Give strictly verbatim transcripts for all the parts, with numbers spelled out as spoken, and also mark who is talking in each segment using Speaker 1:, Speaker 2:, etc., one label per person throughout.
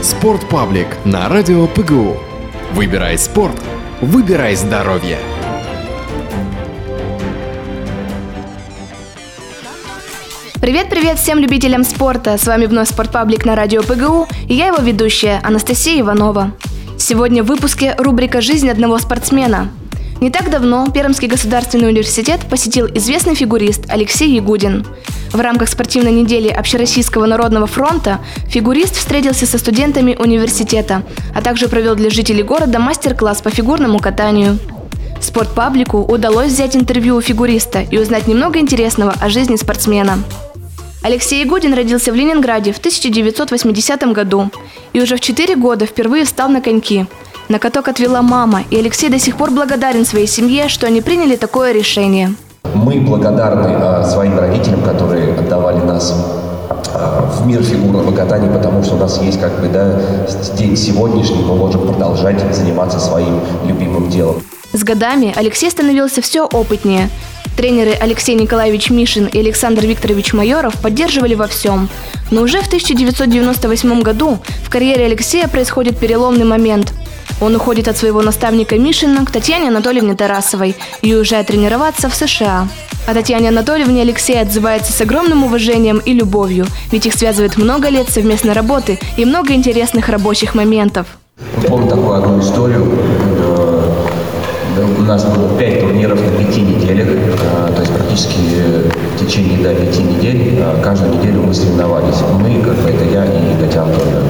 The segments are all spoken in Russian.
Speaker 1: Спортпаблик на радио ПГУ. Выбирай спорт, выбирай здоровье.
Speaker 2: Привет-привет всем любителям спорта! С вами вновь Спортпаблик на радио ПГУ и я его ведущая Анастасия Иванова. Сегодня в выпуске рубрика «Жизнь одного спортсмена». Не так давно Пермский государственный университет посетил известный фигурист Алексей Ягудин. В рамках спортивной недели Общероссийского народного фронта фигурист встретился со студентами университета, а также провел для жителей города мастер-класс по фигурному катанию. Спортпаблику удалось взять интервью у фигуриста и узнать немного интересного о жизни спортсмена. Алексей Ягудин родился в Ленинграде в тысяча девятьсот восьмидесятом году и уже в четыре года впервые встал на коньки. На каток отвела мама, и Алексей до сих пор благодарен своей семье, что они приняли такое решение.
Speaker 3: Мы благодарны а, своим родителям, которые отдавали нас а, в мир фигурного катания, потому что у нас есть как бы, да, день сегодняшний, мы можем продолжать заниматься своим любимым делом.
Speaker 2: С годами Алексей становился все опытнее. Тренеры Алексей Николаевич Мишин и Александр Викторович Майоров поддерживали во всем. Но уже в тысяча девятьсот девяносто восьмом году в карьере Алексея происходит переломный момент. Он уходит от своего наставника Мишина к Татьяне Анатольевне Тарасовой и уезжает тренироваться в США. О Татьяне Анатольевне Алексей отзывается с огромным уважением и любовью, ведь их связывает много лет совместной работы и много интересных рабочих моментов.
Speaker 3: Помню такую одну историю. У нас было пять турниров на пяти неделях, то есть практически в течение до пяти недель, каждую неделю мы соревновались. Мы, как бы, это я и Татьяна Анатольевна.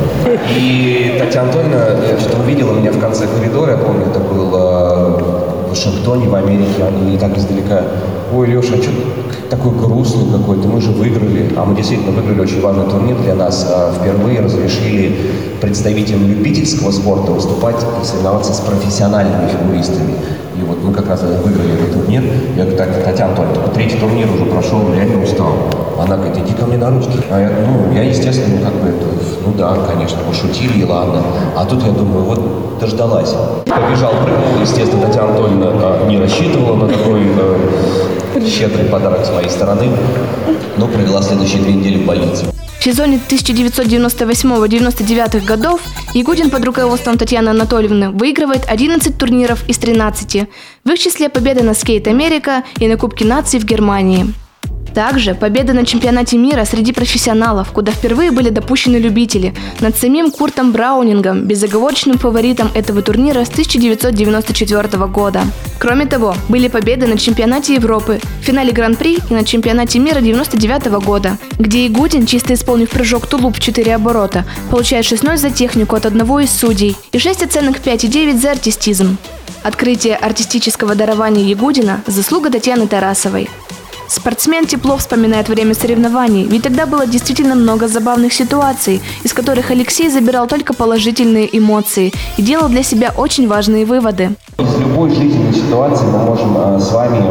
Speaker 3: И Татьяна Анатольевна, что увидела меня в конце коридора, я помню, это было в Вашингтоне, в Америке, они так издалека: ой, Леша, а что такой грустный какой-то, мы же выиграли. А мы действительно выиграли очень важный турнир для нас. Впервые разрешили представителям любительского спорта выступать и соревноваться с профессиональными фигуристами. И вот мы как раз выиграли этот турнир. Я говорю: так, Татьяна Анатольевна, третий турнир уже прошел, реально устал. Она говорит: иди ко мне на ручки. А я, ну, я, естественно, ну, как бы, это, ну да, конечно, пошутили, и ладно. А тут я думаю, вот дождалась. Побежал, прыгнул, естественно, Татьяна Анатольевна а, не рассчитывала на такой а, щедрый подарок с моей стороны, но провела следующие две недели в больнице.
Speaker 2: В сезоне тысяча девятьсот девяносто восьмого — девяносто девятого годов Ягудин под руководством Татьяны Анатольевны выигрывает одиннадцать турниров из тринадцати, в их числе победы на Skate America и на Кубке наций в Германии. Также победа на чемпионате мира среди профессионалов, куда впервые были допущены любители, над самим Куртом Браунингом, безоговорочным фаворитом этого турнира с тысяча девятьсот девяносто четвёртого года. Кроме того, были победы на чемпионате Европы, в финале Гран-при и на чемпионате мира девяносто девятого года, где Ягудин, чисто исполнив прыжок тулуп в четыре оборота, получает шесть ноль за технику от одного из судей и шесть оценок пять и девять за артистизм. Открытие артистического дарования Ягудина – заслуга Татьяны Тарасовой. Спортсмен тепло вспоминает время соревнований, ведь тогда было действительно много забавных ситуаций, из которых Алексей забирал только положительные эмоции и делал для себя очень важные выводы.
Speaker 3: Из любой жизненной ситуации мы можем э, с вами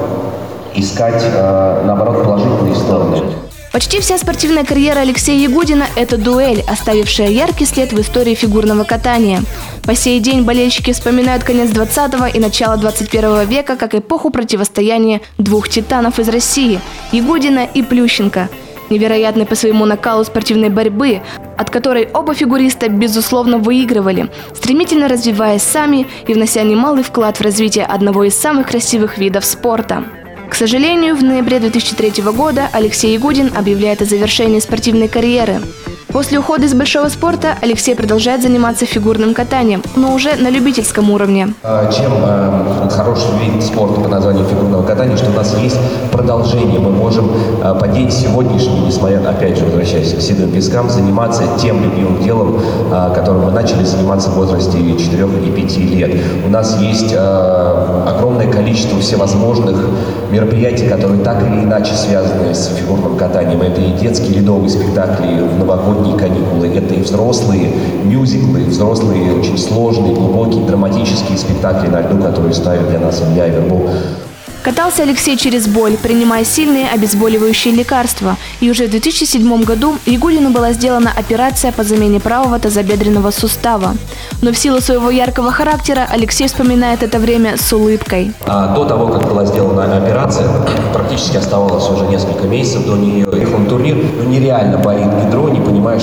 Speaker 3: искать, э, наоборот, положительные стороны.
Speaker 2: Почти вся спортивная карьера Алексея Ягудина – это дуэль, оставившая яркий след в истории фигурного катания. По сей день болельщики вспоминают конец двадцатого и начало двадцать первого века как эпоху противостояния двух титанов из России – Ягудина и Плющенко. Невероятной по своему накалу спортивной борьбы, от которой оба фигуриста безусловно выигрывали, стремительно развиваясь сами и внося немалый вклад в развитие одного из самых красивых видов спорта. К сожалению, в ноябре две тысячи третьего года Алексей Ягудин объявляет о завершении спортивной карьеры. После ухода из большого спорта Алексей продолжает заниматься фигурным катанием, но уже на любительском уровне.
Speaker 3: Чем э, хороший вид спорта по названию фигурного катания, что у нас есть продолжение. Мы можем э, по день сегодняшний, несмотря, опять же, возвращаясь к седым пескам, заниматься тем любимым делом, э, которым мы начали заниматься в возрасте четырёх и пяти лет. У нас есть э, огромное количество всевозможных мероприятий, которые так или иначе связаны с фигурным катанием. Это и детские ледовые спектакли в новогодние каникулы, это и взрослые мюзиклы, взрослые очень сложные, глубокие, драматические спектакли на льду, которые ставят для нас Илья Вербов.
Speaker 2: Катался Алексей через боль, принимая сильные обезболивающие лекарства. И уже в две тысячи седьмом году Ягудину была сделана операция по замене правого тазобедренного сустава. Но в силу своего яркого характера Алексей вспоминает это время с улыбкой.
Speaker 3: А до того, как была сделана операция, практически оставалось уже несколько месяцев до нее. Ехал на турнир, но нереально болит бедро, не понимаю, что делать.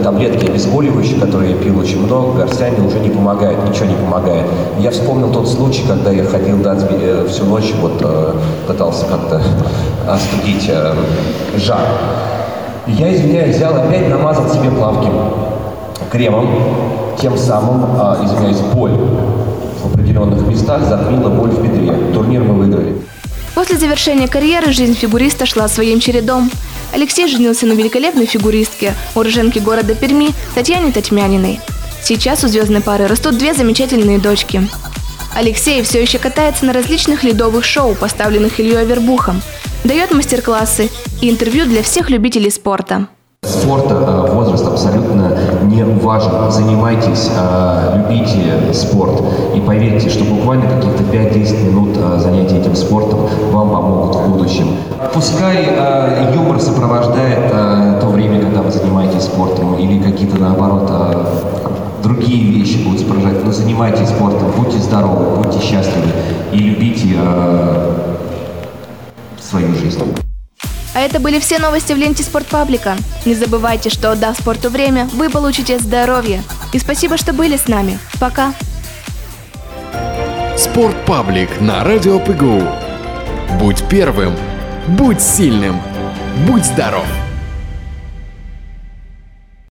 Speaker 3: таблетки обезболивающие, которые я пил очень много, горстями уже не помогает, ничего не помогает. Я вспомнил тот случай, когда я ходил да, всю ночь, вот, пытался как-то остудить жар. Я, извиняюсь, взял опять, намазал себе плавки кремом, тем самым, извиняюсь, боль в определенных местах затмила боль в бедре. Турнир мы выиграли.
Speaker 2: После завершения карьеры жизнь фигуриста шла своим чередом. Алексей женился на великолепной фигуристке, уроженке города Перми Татьяне Татьмяниной. Сейчас у звездной пары растут две замечательные дочки. Алексей все еще катается на различных ледовых шоу, поставленных Ильей Авербухом, дает мастер-классы и интервью для всех любителей спорта.
Speaker 3: Спорта возраст абсолютно не важен. Занимайтесь, любите спорт. И поверьте, что буквально каких-то пять-десять минут занятий этим спортом вам помогут в будущем. Пускай юмор сопровождает то время, когда вы занимаетесь спортом, или какие-то, наоборот, другие вещи будут сопровождать. Но занимайтесь спортом, будьте здоровы, будьте счастливы и любите свою жизнь.
Speaker 2: А это были все новости в ленте Спортпаблика. Не забывайте, что, отдав спорту время, вы получите здоровье. И спасибо, что были с нами. Пока.
Speaker 1: Спортпаблик на радио ПГУ. Будь первым, будь сильным, будь здоров.